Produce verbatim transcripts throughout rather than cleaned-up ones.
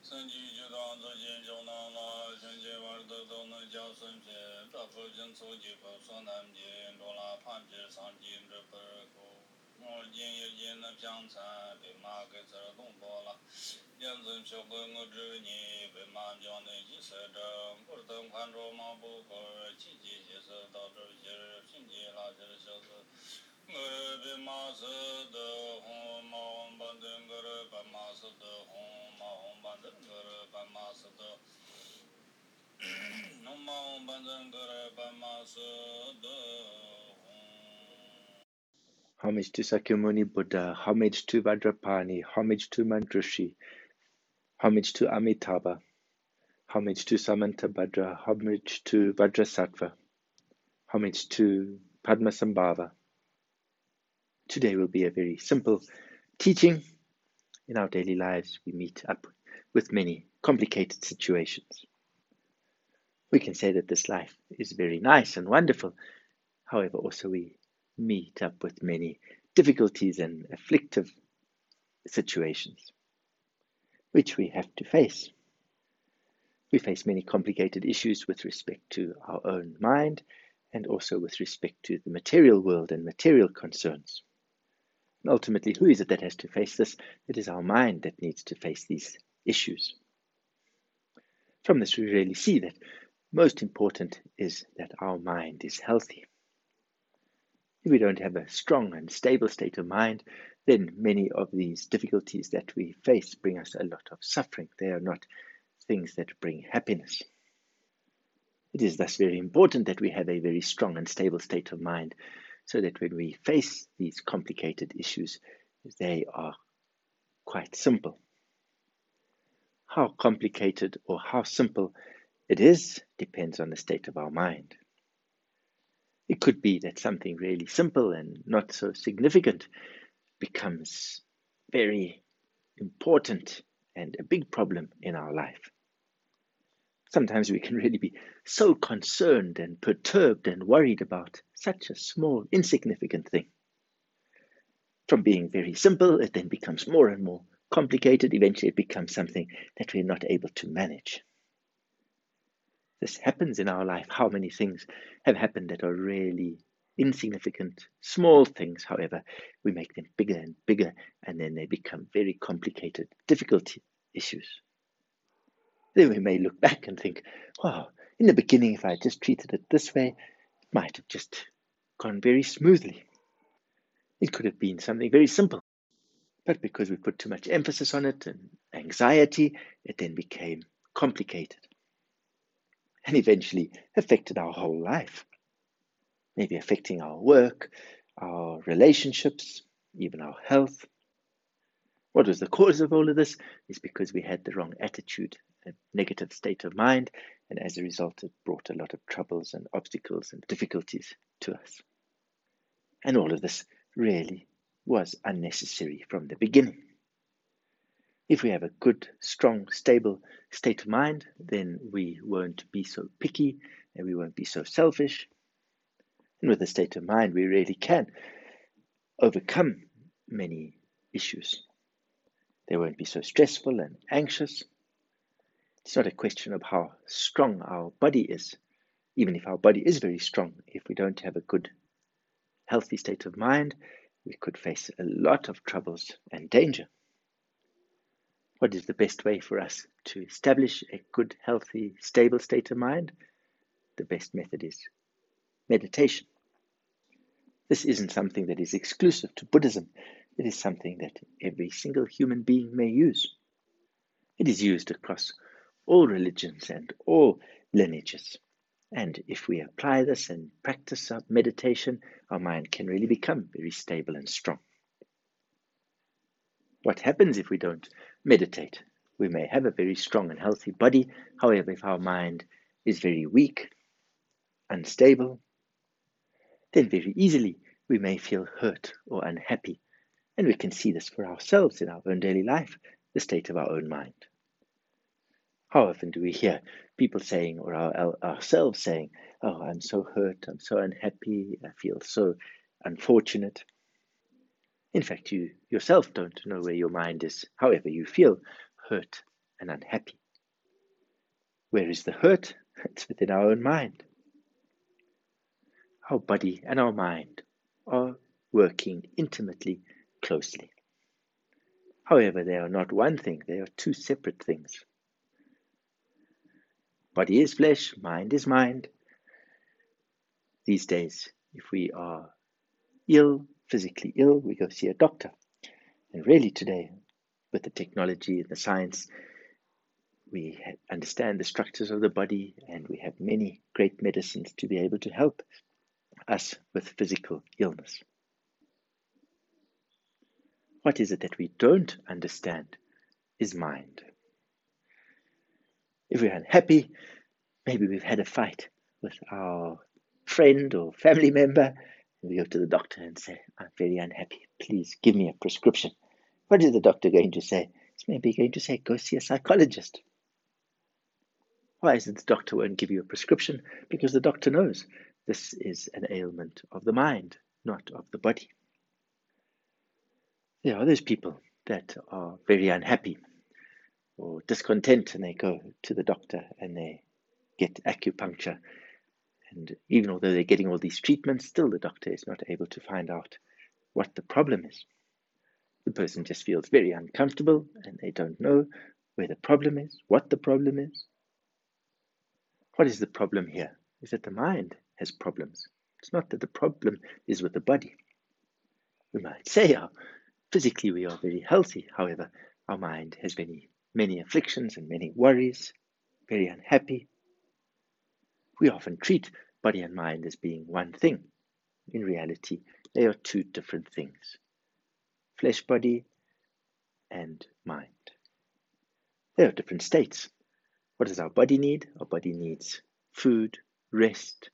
Homage to Sakyamuni Buddha, homage to Vajrapani, homage to Manjushri, homage to Amitabha, homage to Samantabhadra, homage to Vajrasattva, homage to Padmasambhava. Today will be a very simple teaching. In our daily lives, we meet up with many complicated situations. We can say that this life is very nice and wonderful. However, also we meet up with many difficulties and afflictive situations, which we have to face. We face many complicated issues with respect to our own mind and also with respect to the material world and material concerns. And ultimately, who is it that has to face this? It is our mind that needs to face these issues. From this, we really see that most important is that our mind is healthy. If we don't have a strong and stable state of mind, then many of these difficulties that we face bring us a lot of suffering. They are not things that bring happiness. It is thus very important that we have a very strong and stable state of mind, so that when we face these complicated issues, they are quite simple. How complicated or how simple it is depends on the state of our mind. It could be that something really simple and not so significant becomes very important and a big problem in our life. Sometimes we can really be so concerned and perturbed and worried about such a small, insignificant thing. From being very simple, it then becomes more and more complicated. Eventually, it becomes something that we're not able to manage. This happens in our life. How many things have happened that are really insignificant, small things, however, we make them bigger and bigger, and then they become very complicated, difficult issues. Then we may look back and think, wow, in the beginning, if I had just treated it this way, it might have just gone very smoothly. It could have been something very simple. But because we put too much emphasis on it and anxiety, it then became complicated and eventually affected our whole life. Maybe affecting our work, our relationships, even our health. What was the cause of all of this? Is because we had the wrong attitude, a negative state of mind, and as a result, it brought a lot of troubles and obstacles and difficulties to us. And all of this really was unnecessary from the beginning. If we have a good, strong, stable state of mind, then we won't be so picky and we won't be so selfish. And with a state of mind, we really can overcome many issues. They won't be so stressful and anxious. It's not a question of how strong our body is. Even if our body is very strong, if we don't have a good, healthy state of mind, we could face a lot of troubles and danger. What is the best way for us to establish a good, healthy, stable state of mind? The best method is meditation. This isn't something that is exclusive to Buddhism. It is something that every single human being may use. It is used across all religions and all lineages. And if we apply this and practice our meditation, our mind can really become very stable and strong. What happens if we don't meditate? We may have a very strong and healthy body. However, if our mind is very weak, unstable, then very easily we may feel hurt or unhappy. And we can see this for ourselves in our own daily life, the state of our own mind. How often do we hear people saying, or our, ourselves saying, oh, I'm so hurt, I'm so unhappy, I feel so unfortunate. In fact, you yourself don't know where your mind is. However, you feel hurt and unhappy. Where is the hurt? It's within our own mind. Our body and our mind are working intimately, closely. However, they are not one thing, they are two separate things. Body is flesh, mind is mind. These days, if we are ill, physically ill, we go see a doctor. And really today, with the technology and the science, we understand the structures of the body, and we have many great medicines to be able to help us with physical illness. What is it that we don't understand is mind. If we're unhappy, maybe we've had a fight with our friend or family member, and we go to the doctor and say, I'm very unhappy, please give me a prescription. What is the doctor going to say? He's maybe going to say, go see a psychologist. Why is it the doctor won't give you a prescription? Because the doctor knows this is an ailment of the mind, not of the body. There are those people that are very unhappy or discontent, and they go to the doctor and they get acupuncture. And even although they're getting all these treatments, still the doctor is not able to find out what the problem is. The person just feels very uncomfortable and they don't know where the problem is, what the problem is. What is the problem here? Is that the mind has problems. It's not that the problem is with the body. We might say oh, physically we are very healthy. However, our mind has many, many afflictions and many worries, very unhappy. We often treat body and mind as being one thing. In reality, they are two different things. Flesh body and mind. They are different states. What does our body need? Our body needs food, rest.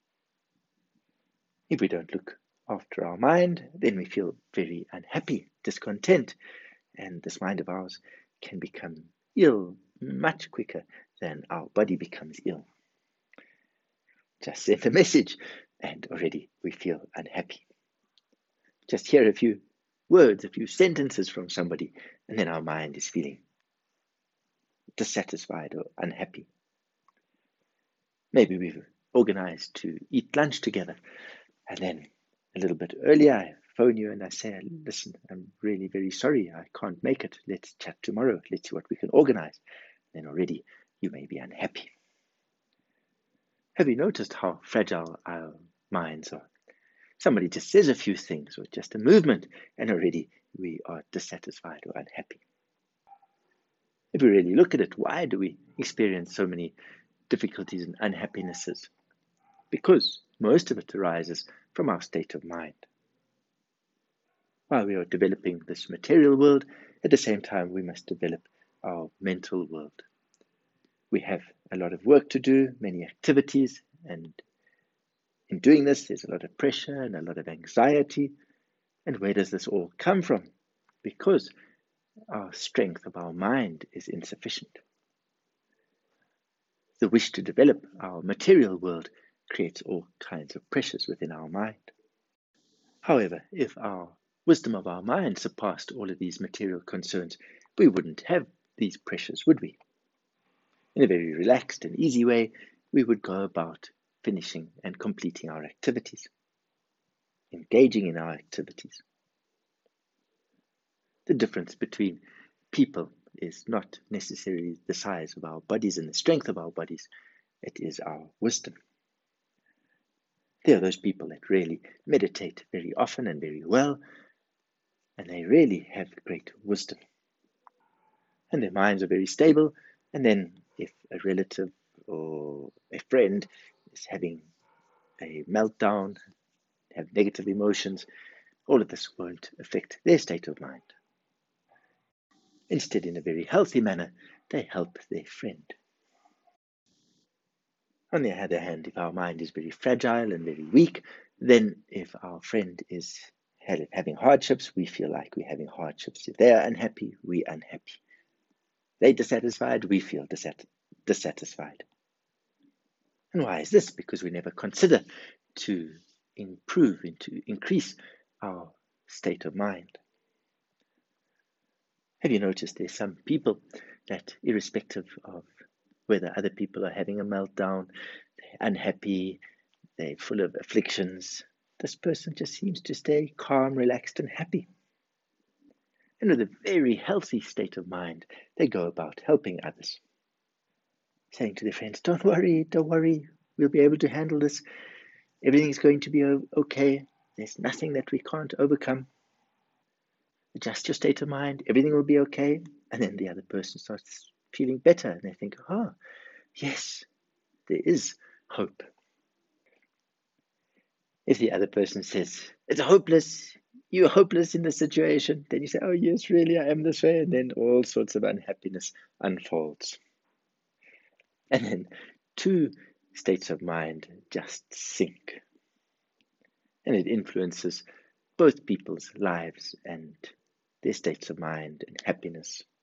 If we don't look after our mind, then we feel very unhappy, discontent, and this mind of ours can become ill much quicker than our body becomes ill. Just send a message and already we feel unhappy. Just hear a few words, a few sentences from somebody, and then our mind is feeling dissatisfied or unhappy. Maybe we've organized to eat lunch together, and then a little bit earlier I phone you and I say, listen, I'm really very sorry, I can't make it. Let's chat tomorrow. Let's see what we can organize. Then already you may be unhappy. Have you noticed how fragile our minds are? Somebody just says a few things or just a movement, and already we are dissatisfied or unhappy. If we really look at it, why do we experience so many difficulties and unhappinesses? Because most of it arises from our state of mind. While we are developing this material world, at the same time we must develop our mental world. We have a lot of work to do, many activities, and in doing this there's a lot of pressure and a lot of anxiety. And where does this all come from? Because our strength of our mind is insufficient. The wish to develop our material world creates all kinds of pressures within our mind. However, if our wisdom of our mind surpassed all of these material concerns, we wouldn't have these pressures, would we? In a very relaxed and easy way, we would go about finishing and completing our activities, engaging in our activities. The difference between people is not necessarily the size of our bodies and the strength of our bodies, it is our wisdom. There are those people that really meditate very often and very well, and they really have great wisdom. And their minds are very stable, and then if a relative or a friend is having a meltdown, have negative emotions, all of this won't affect their state of mind. Instead, in a very healthy manner, they help their friend. On the other hand, if our mind is very fragile and very weak, then if our friend is having hardships, we feel like we're having hardships. If they are unhappy, we're unhappy. They're dissatisfied, we feel dissatisfied. And why is this? Because we never consider to improve and to increase our state of mind. Have you noticed there's some people that, irrespective of whether other people are having a meltdown, they're unhappy, they're full of afflictions, this person just seems to stay calm, relaxed, and happy. And with a very healthy state of mind, they go about helping others, saying to their friends, don't worry, don't worry, we'll be able to handle this. Everything's going to be okay. There's nothing that we can't overcome. Adjust your state of mind, everything will be okay. And then the other person starts feeling better, and they think, oh, yes, there is hope. If the other person says, it's hopeless, you're hopeless in this situation, then you say, oh, yes, really, I am this way. And then all sorts of unhappiness unfolds. And then two states of mind just sync. And it influences both people's lives and their states of mind and happiness.